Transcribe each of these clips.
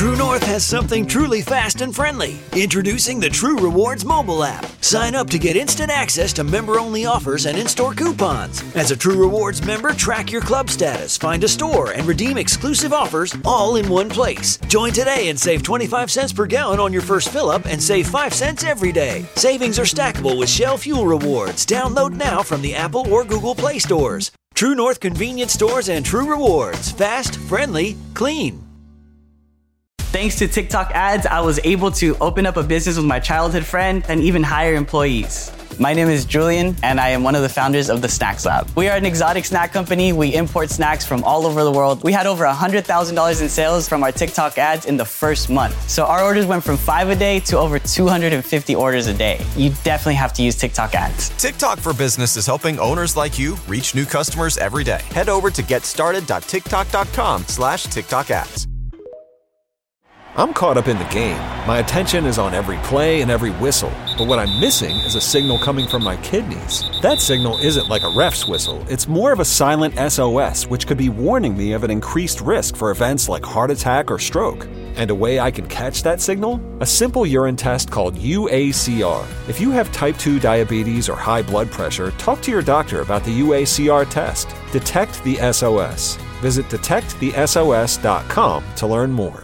True North has something truly fast and friendly. Introducing the True Rewards mobile app. Sign up to get instant access to member-only offers and in-store coupons. As a True Rewards member, track your club status, find a store, and redeem exclusive offers all in one place. Join today and save 25 cents per gallon on your first fill-up and save 5 cents every day. Savings are stackable with Shell Fuel Rewards. Download now from the Apple or Google Play stores. True North convenience stores and True Rewards. Fast, friendly, clean. Thanks to TikTok ads, I was able to open up a business with my childhood friend and even hire employees. My name is Julian, and I am one of the founders of the Snacks Lab. We are an exotic snack company. We import snacks from all over the world. We had over $100,000 in sales from our TikTok ads in the first month. So our orders went from 5 a day to over 250 orders a day. You definitely have to use TikTok ads. TikTok for Business is helping owners like you reach new customers every day. Head over to getstarted.tiktok.com/TikTok ads. I'm caught up in the game. My attention is on every play and every whistle. But what I'm missing is a signal coming from my kidneys. That signal isn't like a ref's whistle. It's more of a silent SOS, which could be warning me of an increased risk for events like heart attack or stroke. And a way I can catch that signal? A simple urine test called UACR. If you have type 2 diabetes or high blood pressure, talk to your doctor about the UACR test. Detect the SOS. Visit detectthesos.com to learn more.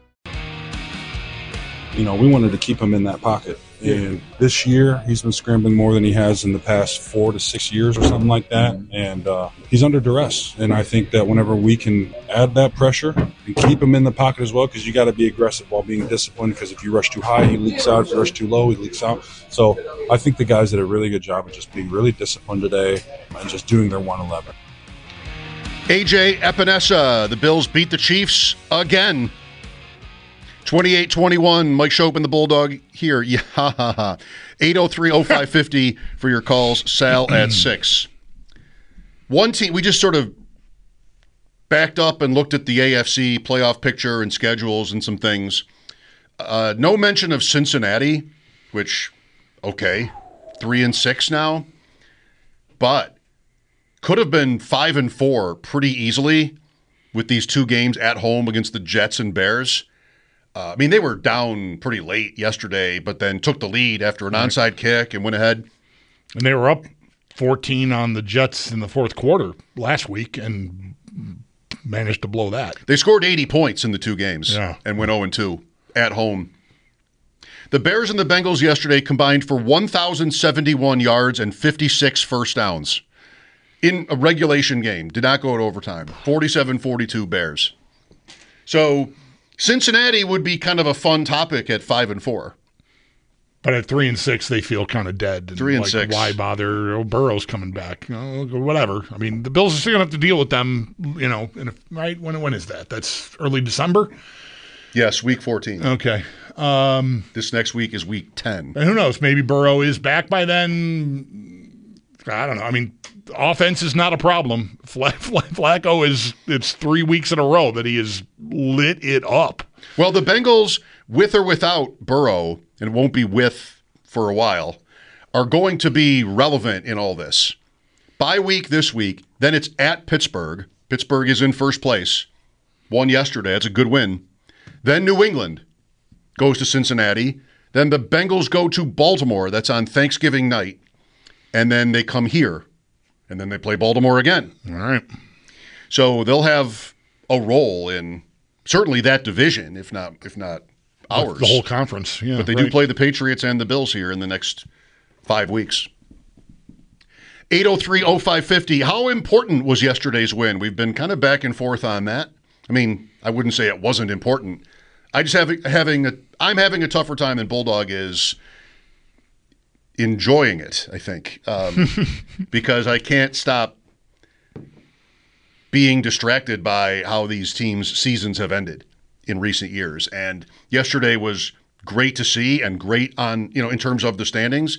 You know, we wanted to keep him in that pocket. And this year, he's been scrambling more than he has in the past 4 to 6 years or something like that. And he's under duress. And I think that whenever we can add that pressure and keep him in the pocket as well, because you got to be aggressive while being disciplined, because if you rush too high, he leaks out. If you rush too low, he leaks out. So I think the guys did a really good job of just being really disciplined today and just doing their 111. AJ Epinesa, the Bills beat the Chiefs again. 28-21, Mike Chopin, the Bulldog here. Yeah, 803-0550 for your calls. Sal at 6. One team, we just sort of backed up and looked at the AFC playoff picture and schedules and some things. No mention of Cincinnati, which, okay, 3-6 now, but could have been 5-4 pretty easily with these two games at home against the Jets and Bears. I mean, they were down pretty late yesterday, but then took the lead after an onside kick and went ahead. And they were up 14 on the Jets in the fourth quarter last week and managed to blow that. They scored 80 points in the two games and went 0-2 at home. The Bears and the Bengals yesterday combined for 1,071 yards and 56 first downs in a regulation game. Did not go to overtime. 47-42 Bears. So Cincinnati would be kind of a fun topic at 5-4. But at 3-6, they feel kind of dead. 3-6. Why bother? Oh, Burrow's coming back. Whatever. I mean, the Bills are still going to have to deal with them, right? When is that? That's early December? Yes, week 14. Okay. This next week is week 10. And who knows? Maybe Burrow is back by then. I don't know. I mean, offense is not a problem. Flacco it's 3 weeks in a row that he has lit it up. Well, the Bengals, with or without Burrow, and it won't be with for a while, are going to be relevant in all this. Bye week this week, then it's at Pittsburgh. Pittsburgh is in first place. Won yesterday. That's a good win. Then New England goes to Cincinnati. Then the Bengals go to Baltimore. That's on Thanksgiving night. And then they come here. And then they play Baltimore again. All right. So they'll have a role in certainly that division, if not ours. The whole conference, yeah. But they do play the Patriots and the Bills here in the next 5 weeks. 803-0550. How important was yesterday's win? We've been kind of back and forth on that. I mean, I wouldn't say it wasn't important. I'm having a tougher time than Bulldog is enjoying it, I think, because I can't stop being distracted by how these teams' seasons have ended in recent years. And yesterday was great to see and great on, in terms of the standings.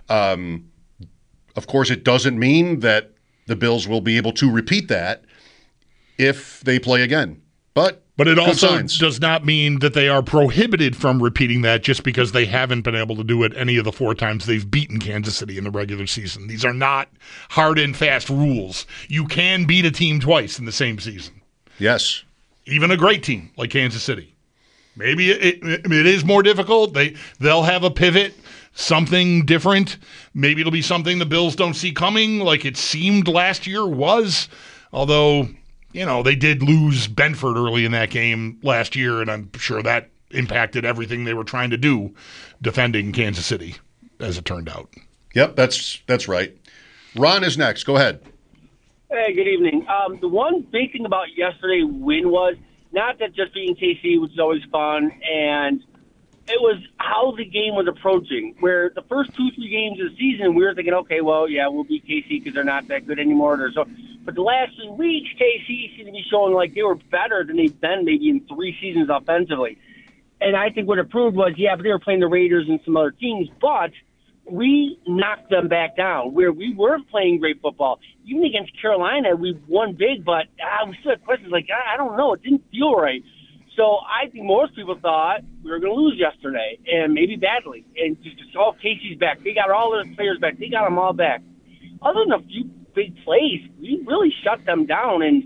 Of course, it doesn't mean that the Bills will be able to repeat that if they play again. But it also does not mean that they are prohibited from repeating that just because they haven't been able to do it any of the 4 times they've beaten Kansas City in the regular season. These are not hard and fast rules. You can beat a team twice in the same season. Yes. Even a great team like Kansas City. Maybe it is more difficult. They'll have a pivot, something different. Maybe it'll be something the Bills don't see coming, like it seemed last year was. Although, they did lose Benford early in that game last year, and I'm sure that impacted everything they were trying to do defending Kansas City, as it turned out. Yep, that's right. Ron is next. Go ahead. Hey, good evening. The one big thing about yesterday's win was not that just beating KC, which is always fun, and it was how the game was approaching, where the first 2-3 games of the season, we were thinking, okay, well, yeah, we'll beat KC because they're not that good anymore. But the last 3 weeks, KC seemed to be showing like they were better than they've been maybe in 3 seasons offensively. And I think what it proved was, but they were playing the Raiders and some other teams, but we knocked them back down where we weren't playing great football. Even against Carolina, we won big, but we still had questions like, I don't know, it didn't feel right. So I think most people thought we were going to lose yesterday, and maybe badly. And just saw Casey's back. They got all their players back. They got them all back. Other than a few big plays, we really shut them down. And,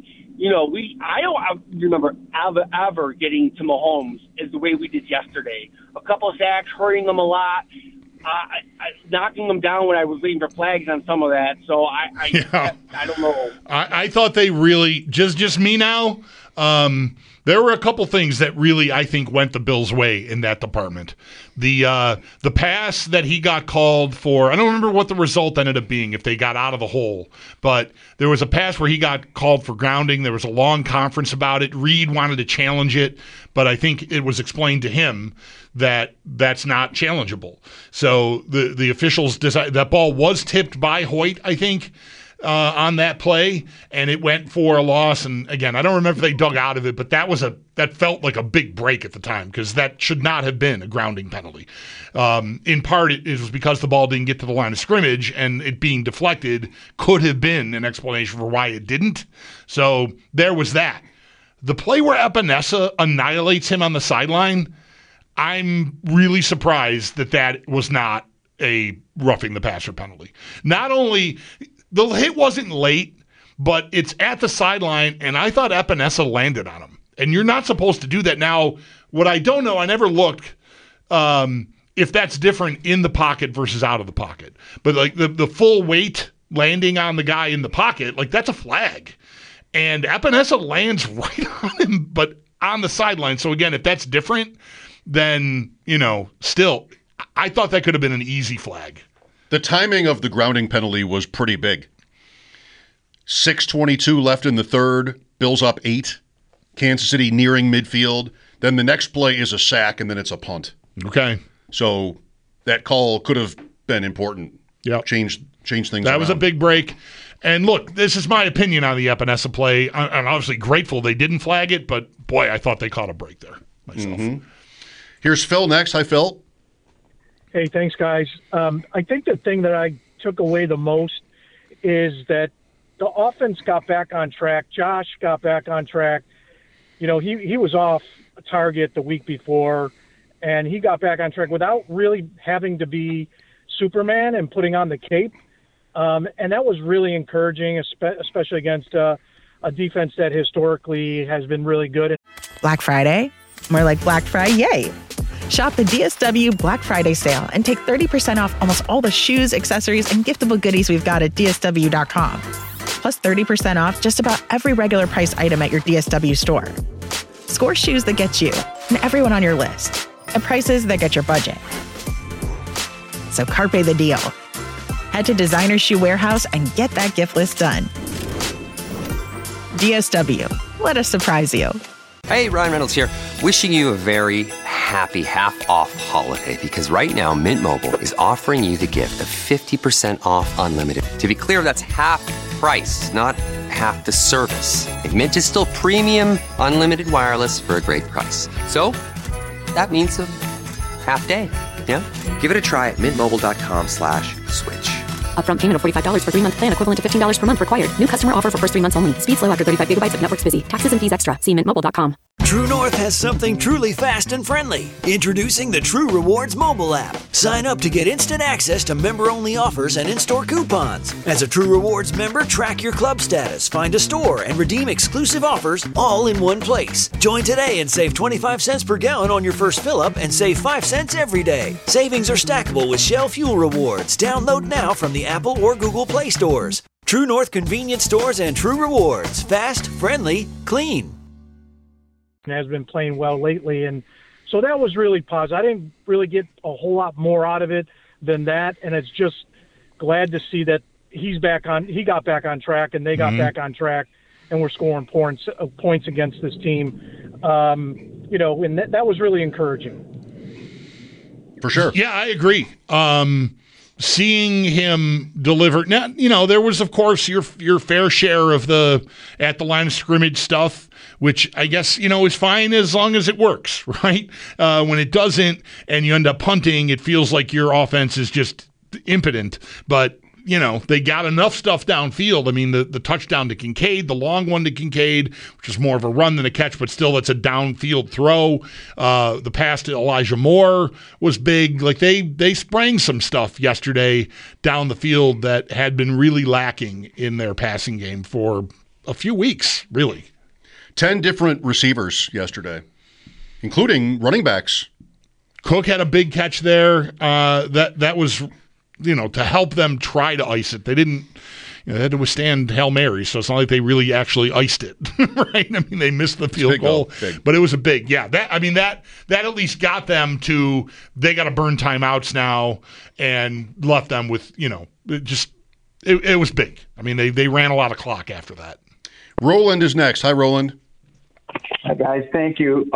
I don't remember ever getting to Mahomes as the way we did yesterday. A couple of sacks, hurting them a lot. Knocking them down when I was waiting for flags on some of that. So I don't know. I thought they really, just me now, there were a couple things that really, I think, went the Bills' way in that department. The pass that he got called for, I don't remember what the result ended up being if they got out of the hole, but there was a pass where he got called for grounding. There was a long conference about it. Reed wanted to challenge it, but I think it was explained to him that that's not challengeable. So the officials decided that ball was tipped by Hoyt, I think, on that play, and it went for a loss. And again, I don't remember if they dug out of it, but that felt like a big break at the time because that should not have been a grounding penalty. In part, it was because the ball didn't get to the line of scrimmage, and it being deflected could have been an explanation for why it didn't. So there was that. The play where Epinesa annihilates him on the sideline, I'm really surprised that was not a roughing the passer penalty. Not only the hit wasn't late, but it's at the sideline, and I thought Epinesa landed on him. And you're not supposed to do that. Now, what I don't know, I never looked if that's different in the pocket versus out of the pocket. But like the full weight landing on the guy in the pocket, like that's a flag. And Epinesa lands right on him, but on the sideline. So again, if that's different, then, still, I thought that could have been an easy flag. The timing of the grounding penalty was pretty big. 6:22 left in the third. Bills up 8. Kansas City nearing midfield. Then the next play is a sack, and then it's a punt. Okay. So that call could have been important. Yeah. Change things That around. was a big break. And look, this is my opinion on the Epinesa play. I'm obviously grateful they didn't flag it, but boy, I thought they caught a break there myself. Mm-hmm. Here's Phil next. Hi, Phil. Hey, thanks, guys. I think the thing that I took away the most is that the offense got back on track. Josh got back on track. He was off target the week before, and he got back on track without really having to be Superman and putting on the cape. And that was really encouraging, especially against a defense that historically has been really good. Black Friday? More like Black Friday, yay! Shop the DSW Black Friday sale and take 30% off almost all the shoes, accessories, and giftable goodies we've got at DSW.com. Plus 30% off just about every regular price item at your DSW store. Score shoes that get you and everyone on your list at prices that get your budget. So carpe the deal. Head to Designer Shoe Warehouse and get that gift list done. DSW, let us surprise you. Hey, Ryan Reynolds here, wishing you a very happy half-off holiday because right now Mint Mobile is offering you the gift of 50% off unlimited. To be clear, that's half price, not half the service. And Mint is still premium unlimited wireless for a great price. So that means a half day, yeah? Give it a try at mintmobile.com/switch. Upfront payment of $45 for 3-month plan equivalent to $15 per month required. New customer offer for first 3 months only. Speed slow after 35 gigabytes if network's busy. Taxes and fees extra. See mintmobile.com. True North has something truly fast and friendly. Introducing the True Rewards mobile app. Sign up to get instant access to member-only offers and in-store coupons. As a True Rewards member, track your club status, find a store, and redeem exclusive offers all in one place. Join today and save 25 cents per gallon on your first fill-up and save 5 cents every day. Savings are stackable with Shell Fuel Rewards. Download now from the Apple or Google Play stores. True North convenience stores and True Rewards. Fast, friendly, clean. Has been playing well lately, and so that was really positive. I didn't really get a whole lot more out of it than that, and it's just glad to see that he got back on track, and they got back on track, and we're scoring points against this team. And that was really encouraging. For sure. Yeah, I agree. Seeing him deliver. Now, there was, of course, your fair share of the at the line of scrimmage stuff, which I guess, is fine as long as it works, right? When it doesn't and you end up punting, it feels like your offense is just impotent. But, they got enough stuff downfield. I mean, the touchdown to Kincaid, the long one to Kincaid, which is more of a run than a catch, but still that's a downfield throw. The pass to Elijah Moore was big. Like they sprang some stuff yesterday down the field that had been really lacking in their passing game for a few weeks, really. 10 different receivers yesterday, including running backs. Cook had a big catch there. That was, to help them try to ice it. They didn't, they had to withstand Hail Mary, so it's not like they really actually iced it, right? I mean, they missed the field goal, but it was a big, that at least got them to, they got to burn timeouts now and left them with, it was big. I mean, they ran a lot of clock after that. Roland is next. Hi, Roland. Hi, guys. Thank you.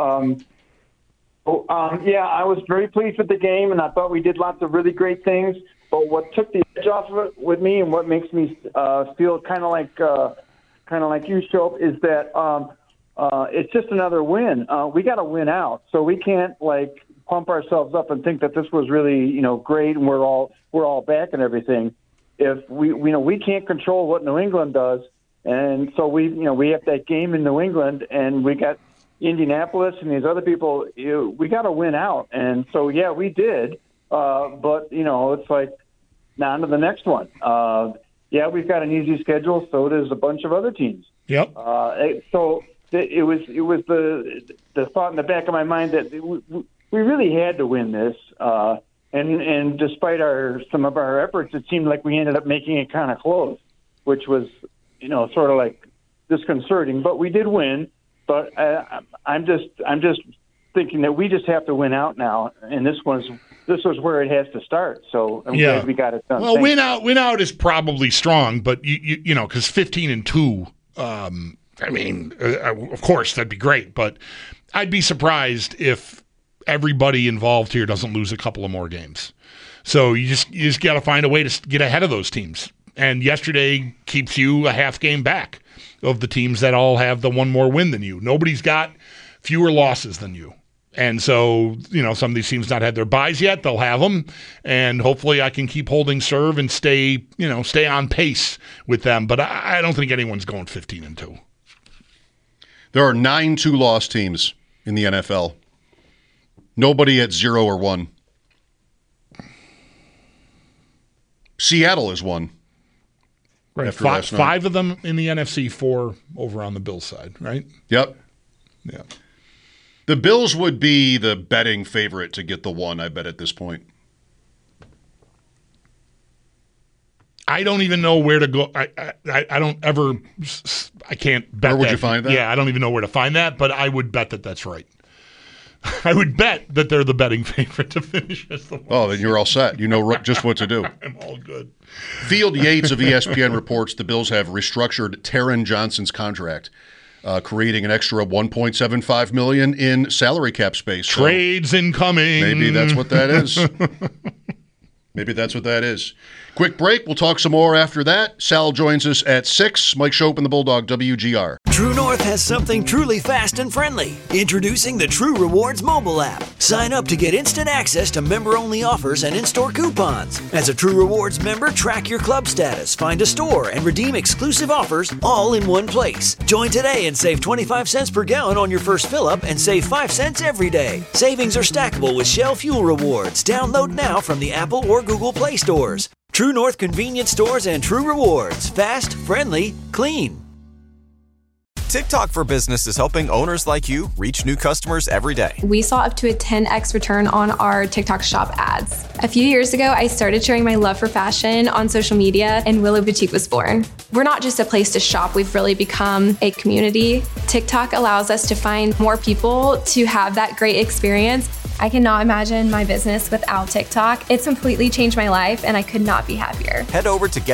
I was very pleased with the game, and I thought we did lots of really great things. But what took the edge off of it with me, and what makes me feel kind of like you, Shope, is that it's just another win. We got to win out, so we can't pump ourselves up and think that this was really great and we're all back and everything. If we can't control what New England does, and so we have that game in New England, and we got Indianapolis and these other people. We got to win out, and so we did. But it's like now on to the next one. We've got an easy schedule. So does a bunch of other teams. Yep. So it was the thought in the back of my mind that we really had to win this. And despite some of our efforts, it seemed like we ended up making it kind of close, which was sort of like disconcerting. But we did win. But I'm just thinking that we just have to win out now, and this was where it has to start. So I'm glad we got it done. Well, win out is probably strong, but you because 15-2. Of course that'd be great, but I'd be surprised if everybody involved here doesn't lose a couple of more games. So you just got to find a way to get ahead of those teams. And yesterday keeps you a half game back of the teams that all have the one more win than you. Nobody's got fewer losses than you. And so, some of these teams not had their byes yet. They'll have them. And hopefully I can keep holding serve and stay on pace with them. But I don't think anyone's going 15-2. There are 9 2-loss teams in the NFL. Nobody at 0 or 1. Seattle is 1. Right. Five of them in the NFC, 4 over on the Bills side, right? Yep. Yeah. The Bills would be the betting favorite to get the 1, I bet, at this point. I don't even know where to go. I can't bet. Where would you find that? Yeah, I don't even know where to find that, but I would bet that that's right. I would bet that they're the betting favorite to finish as the 1. Oh, then you're all set. You know just what to do. I'm all good. Field Yates of ESPN reports the Bills have restructured Taron Johnson's contract, creating an extra $1.75 million in salary cap space. Trades incoming. Maybe that's what that is. Quick break. We'll talk some more after that. Sal joins us at 6. Mike Shope and the Bulldog, WGR. True North has something truly fast and friendly. Introducing the True Rewards mobile app. Sign up to get instant access to member-only offers and in-store coupons. As a True Rewards member, track your club status, find a store, and redeem exclusive offers all in one place. Join today and save 25 cents per gallon on your first fill-up and save 5 cents every day. Savings are stackable with Shell Fuel Rewards. Download now from the Apple or Google Play stores. True North convenience stores and True Rewards. Fast, friendly, clean. TikTok for Business is helping owners like you reach new customers every day. We saw up to a 10x return on our TikTok shop ads. A few years ago, I started sharing my love for fashion on social media, and Willow Boutique was born. We're not just a place to shop, we've really become a community. TikTok allows us to find more people to have that great experience. I cannot imagine my business without TikTok. It's completely changed my life, and I could not be happier. Head over to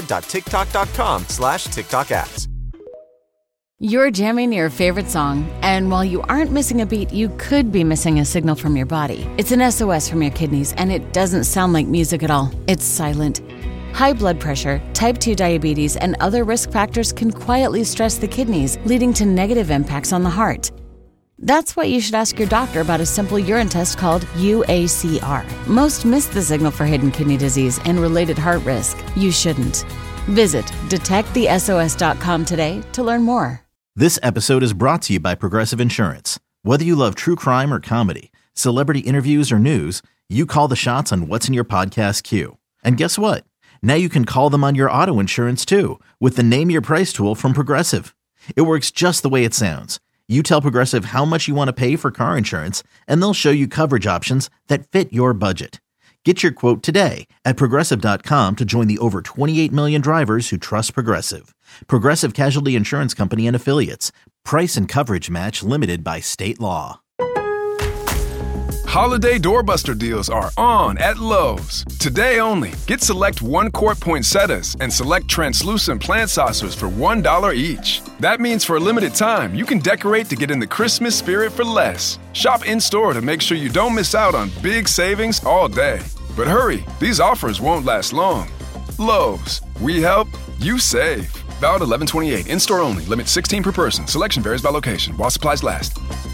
getstarted.tiktok.com/TikTok ads. You're jamming your favorite song, and while you aren't missing a beat, you could be missing a signal from your body. It's an SOS from your kidneys, and it doesn't sound like music at all. It's silent. High blood pressure, type 2 diabetes, and other risk factors can quietly stress the kidneys, leading to negative impacts on the heart. That's why you should ask your doctor about a simple urine test called UACR. Most miss the signal for hidden kidney disease and related heart risk. You shouldn't. Visit detectthesos.com today to learn more. This episode is brought to you by Progressive Insurance. Whether you love true crime or comedy, celebrity interviews or news, you call the shots on what's in your podcast queue. And guess what? Now you can call them on your auto insurance too with the Name Your Price tool from Progressive. It works just the way it sounds. You tell Progressive how much you want to pay for car insurance, and they'll show you coverage options that fit your budget. Get your quote today at Progressive.com to join the over 28 million drivers who trust Progressive. Progressive Casualty Insurance Company and Affiliates. Price and coverage match limited by state law. Holiday doorbuster deals are on at Lowe's. Today only, get select 1-quart poinsettias and select translucent plant saucers for $1 each. That means for a limited time, you can decorate to get in the Christmas spirit for less. Shop in-store to make sure you don't miss out on big savings all day. But hurry, these offers won't last long. Lowe's, we help, you save. Valid 11/28, in-store only, limit 16 per person. Selection varies by location, while supplies last.